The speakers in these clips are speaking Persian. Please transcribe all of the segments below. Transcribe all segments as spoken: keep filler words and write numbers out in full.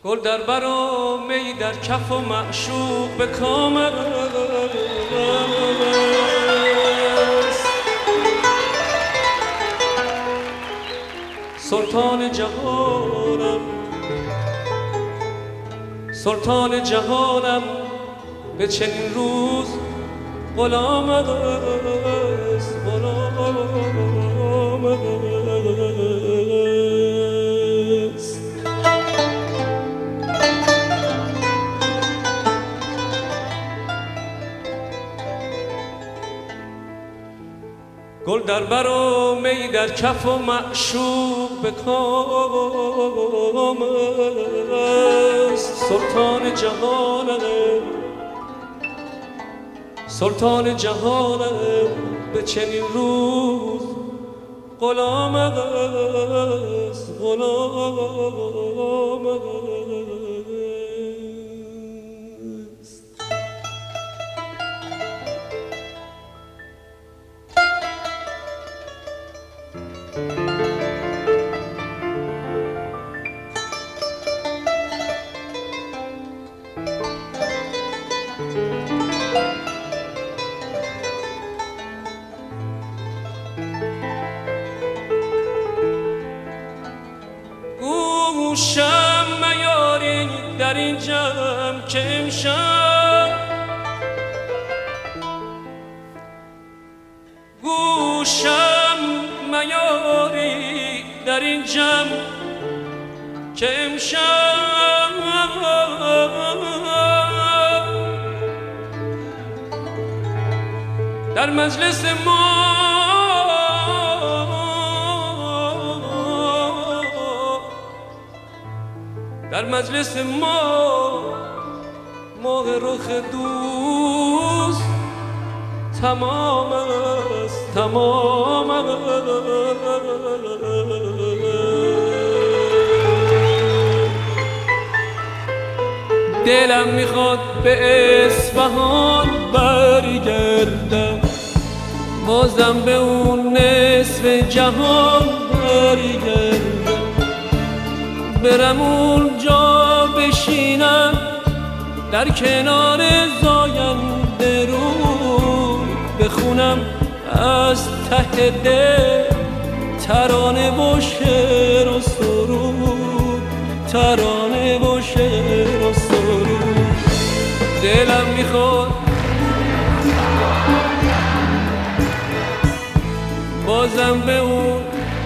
گل در بر و می در کف و معشوق به کام است. سلطان جهانم سلطان جهانم به چنین روز غلام است غلام است. گل در بر و می در کف و معشوق به کام است. سلطان جهانم سلطان جهانم به چنین روز غلام است غلام است. گوشم میاری در این جمع که امشب گوشم میاری در این جمع که امشب در مجلس ما در مجلس ما ماه رخ دوست تمام است تمام است. دلم میخواد به اصفهان برگردم، بازم به اون نصف جهان برگردم، برم اونجا بشینم در کنار زاینده رود، بخونم از ته دل ترانه و شعر و سرود، ترانه و شعر و سرود. دلم میخواد بازم به اون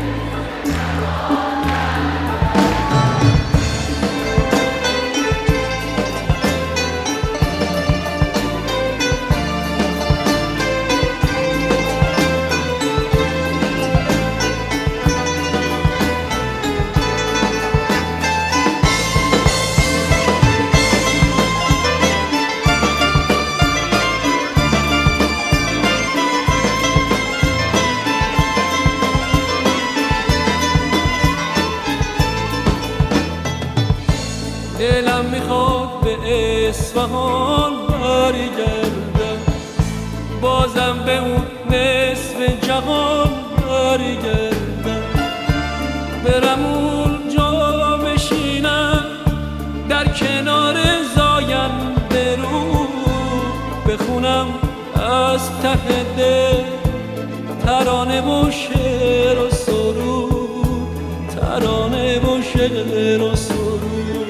دلم میخواد به اصفهان برگردم، بازم به اون نصف جهان برگردم، برم اونجا بشینم در کنار زاینده رود، بخونم از ته دل ترانه و شعر و سرود، ترانه و شعر و سرود.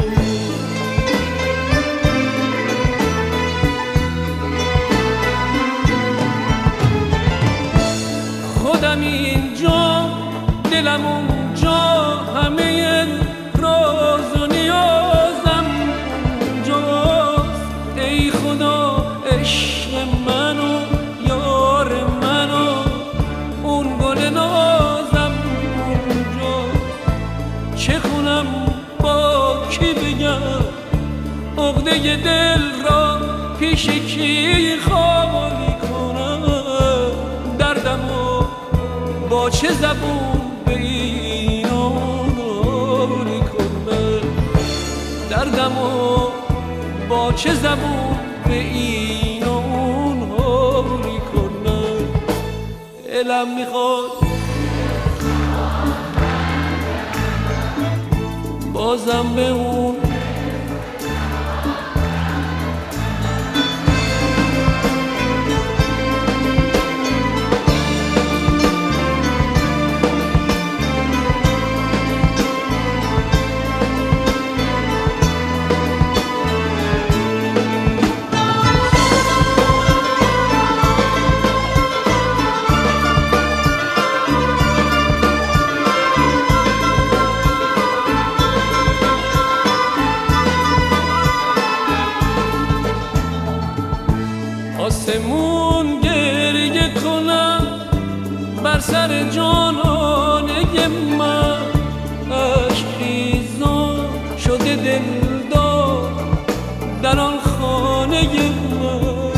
خودم اینجا دلم اونجا، همه راز و نیازم اونجاست. ای خدا عشق من و یار من و اون گل نازم اونجاست. چه خونم با کی بگم عقده دل را پیش کی خالی کنم، دردم و با چه زبون به اینو کنم، دردم و با چه زبون به اینو کنم. دلم میخواد بازم به اون بر سر جانانه من عشق ریزان شده دلدار در آن خانه من.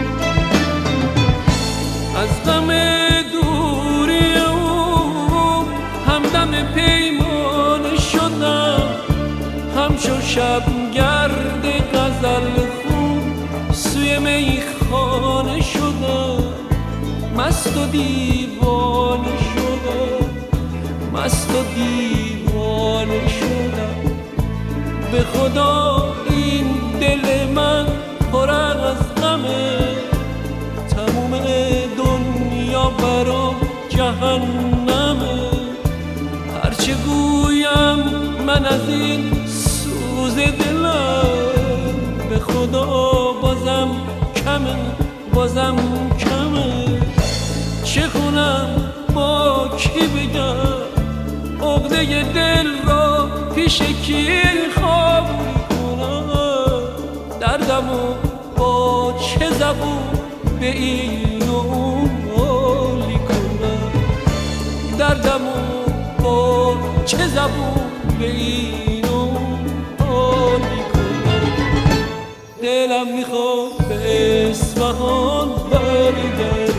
از غم دوری او همدم پیمانه شدم، همچو شبگرد غزل خون سوی میخانه شدم. مست و دیوانه شدم، مست و دیوانه شدم. به خدا این دل من پر از غمه، تموم دنیا برام جهنمه. هرچه گویم من از این سوز دلم، به خدا بازم کمه، بازم کمه. چه کنم با کی بگم عقده دل را پیش کی خواب کنم؟ دردمو با چه زبون به این و اون حالی کنم؟ دردمو با چه زبون به این و اون حالی کنم؟ دلم میخواد به اصفهان برگردم،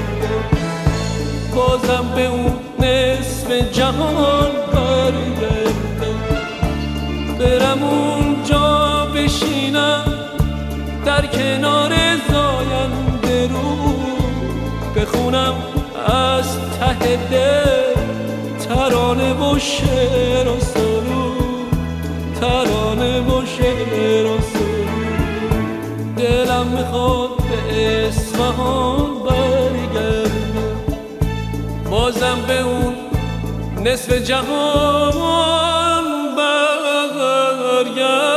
بازم به اون نصف جهان برگردم. برم اونجا بشینم در کنار زاینده رو، بخونم از ته دل ترانه و شعر و سرود، ترانه و شعر و سرود. دلم میخواد به اصفهان برگردم، بازم به اون نصف جهان برگردم.